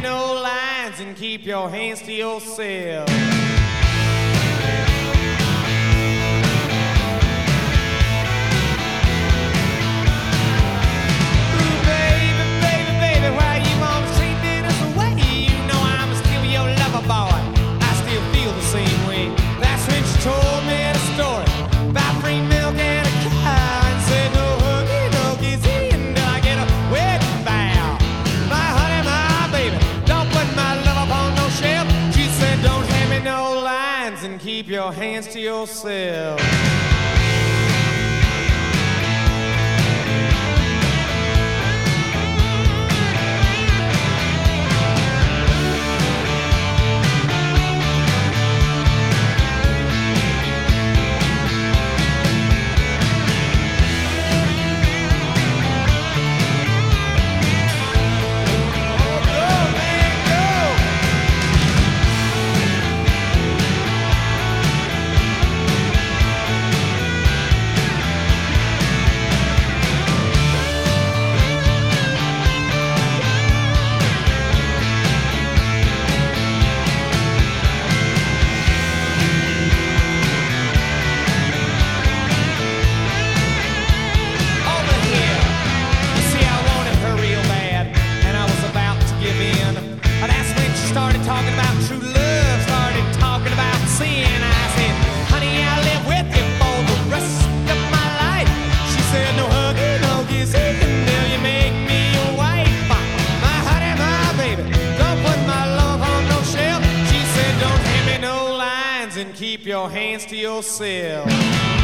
no lines and keep your hands to yourself. And keep your hands to yourself. Started talking about true love, started talking about sin. I said, honey, I'll live with you for the rest of my life. She said, no hugging, no kissing until you make me your wife. My honey, my baby, don't put my love on no shelf. She said, don't hand me no lines and keep your hands to yourself.